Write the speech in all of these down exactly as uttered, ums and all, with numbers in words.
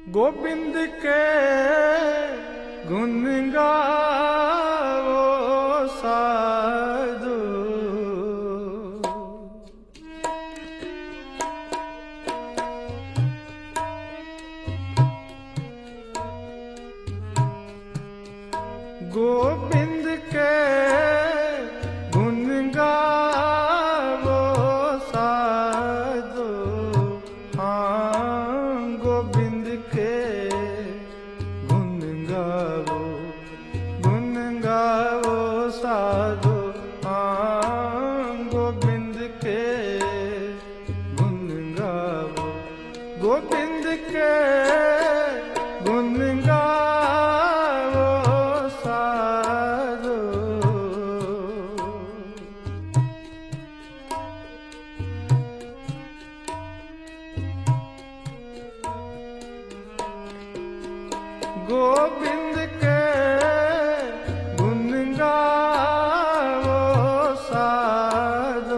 गोविंद के गुण गाओ साधु। गोविंद के गुण गाओ साधु। हाँ गोविंद के गुण गाओ, गुण गाओ साधु। हाँ गोविंद के गुण गाओ, गोविंद के गुण गाओ साधु। गोविंद के गुण गाओ साधु।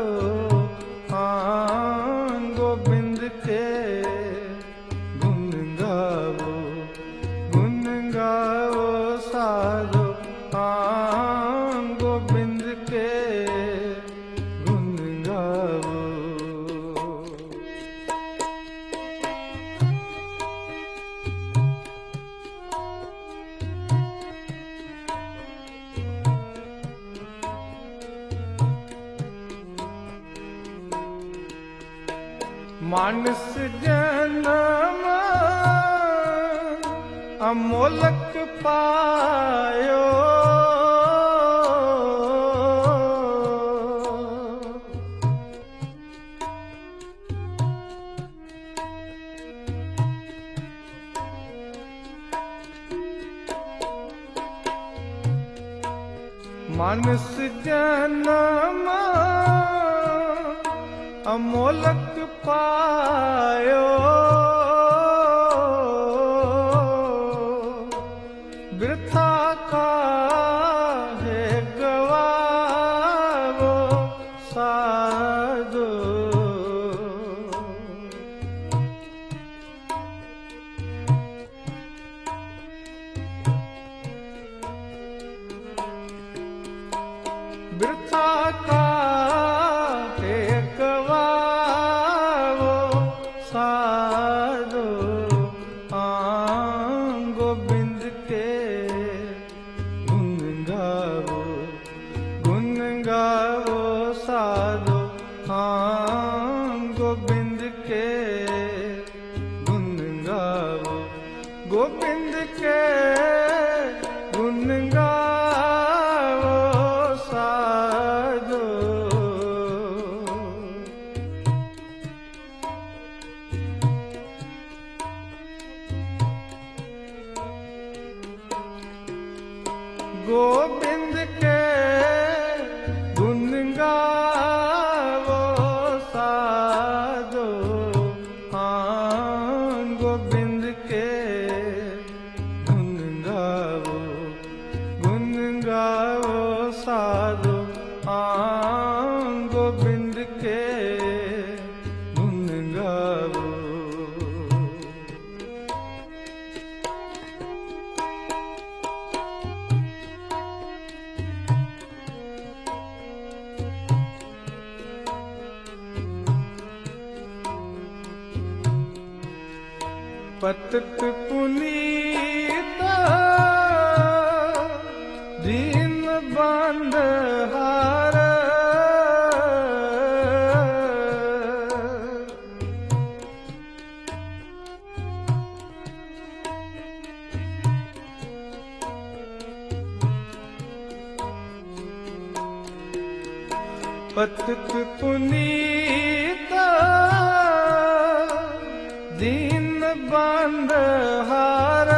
हाँ गोविंद के गुण गाओ, गुण गाओ साधु। हाँ गोविंद के गुण गाओ। मानस जन्म अमोलक पायो। मानस जन्म अमोलक पायो। वृथा काहे गवावो साधु। वृथा काहे गवावो साधु। हाँ गोविंद के गुण गाओ, गुण गाओ साधु। हाँ गोविंद के गुण गाओ, गोविंद के गुण गाओ साधु। गोविंद के गुण गाओ साधु। हाँ गोविंद के गुण गाओ, गुण गाओ साधु। हाँ गोविंद के गुण गाओ। पतित पुनीत दीन बंधहार। पतित पुनीत दीन बंधहार।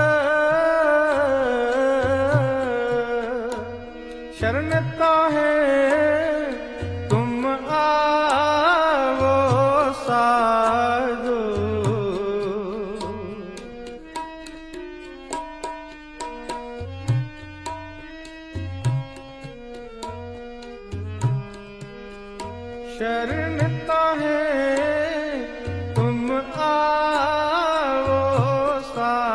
शरणता है तुम आवो साधु। शरणता है तुम आओ सा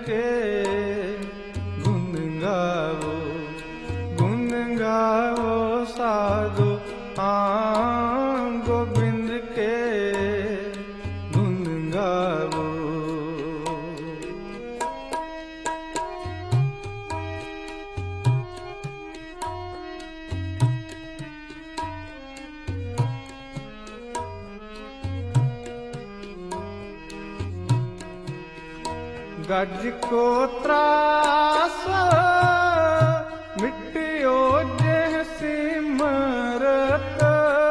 के गुण गाओ, गुण गाओ साधु हाँ गोविंद के गुण गाओ। गज को त्रास मिट्टियो जेह सिमरत,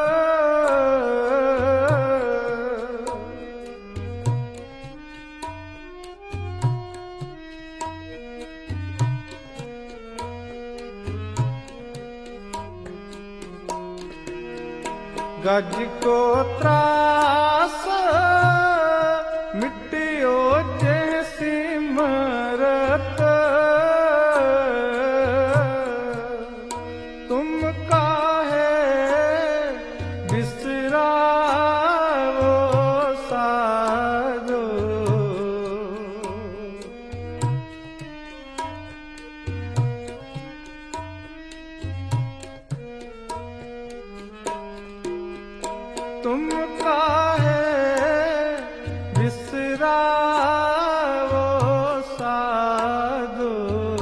गज को त्रास मिट्टियो जेह सिमरत, तुम काहे बिसराओ साधो। तुम काहे बिसराओ साधो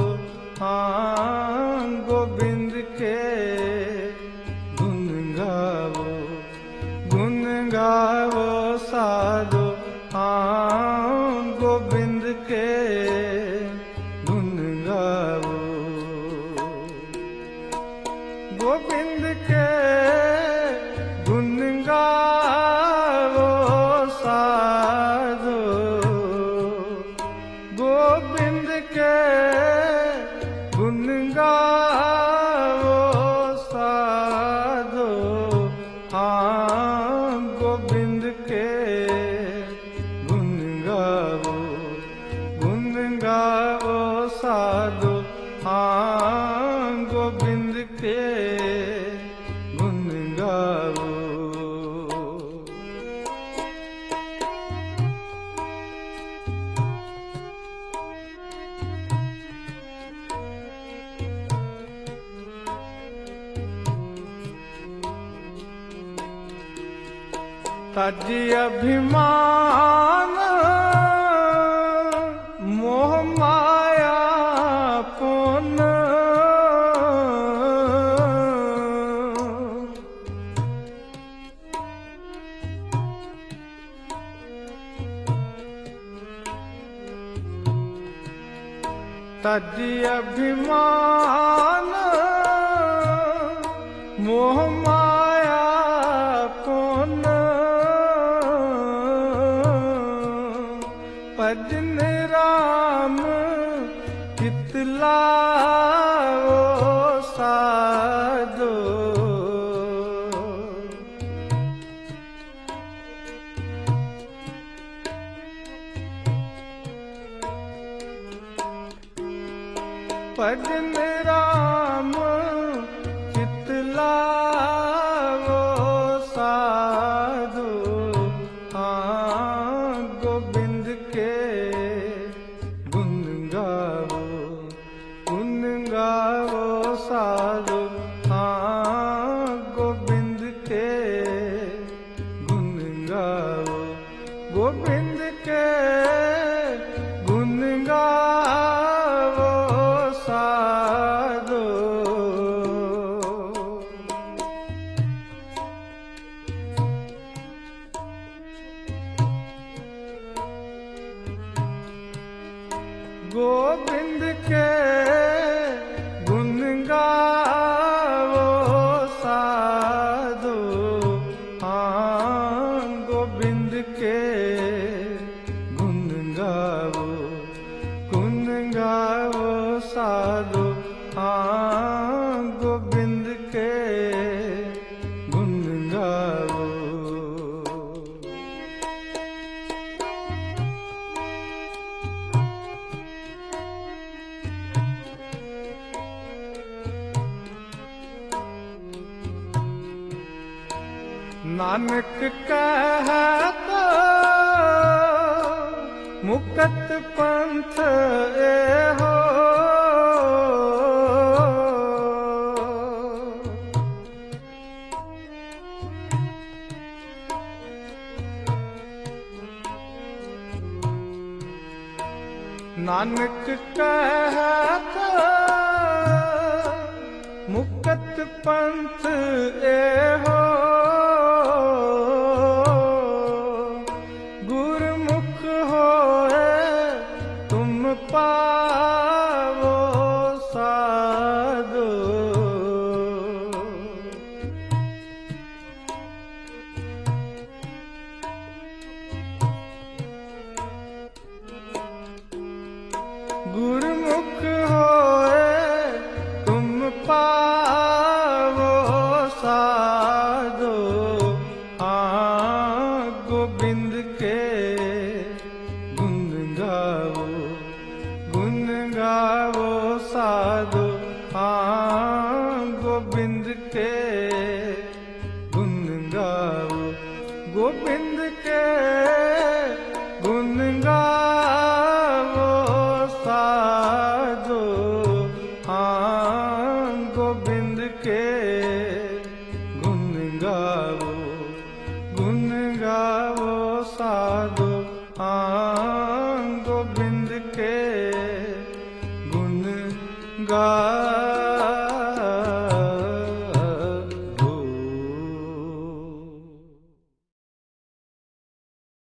हाँ गोविंद के गुण गाओ, गुण गाओ साधो हाँ गोविंद के गुण गाओ, गोविंद के गुण गाओ साधो, गोविंद के गुण गाओ साधो हाँ गोविंद के गुण गाओ, गुण गाओ साधो हाँ गोविंद के गुण गाओ। तजी अभिमान मोह माया पुन, तजी अभिमान मोह माया पुन, भजन राम चित लाओ साधो, भजन राम चित लाओ साधो हाँ गोविंद के गुण गाओ, गुण गाओ साधो हाँ गोविंद के गुण गाओ, गोविंद के गुण गाओ साधो। गोविंद के गुण गाओ साधो हाँ गोविंद के गुण गाओ, गुण गाओ साधो हाँ गोविंद के गुण गाओ। नानक कहत मुक्त मुकत पंथ ए हो नानक कहत मुकत पंथ ए हो गुरमुख होए तुम पावो साधो गुरमुख होए तुम पावो साधो हाँ गोविंद के गुण गावो गुण गावो साधो हाँ गोविंद के गुण गावो गोविंद के गुण गावो साधो हाँ गोविंद के गुण गावो गुण गावो साधो हाँ गोविंद के गुण गावो।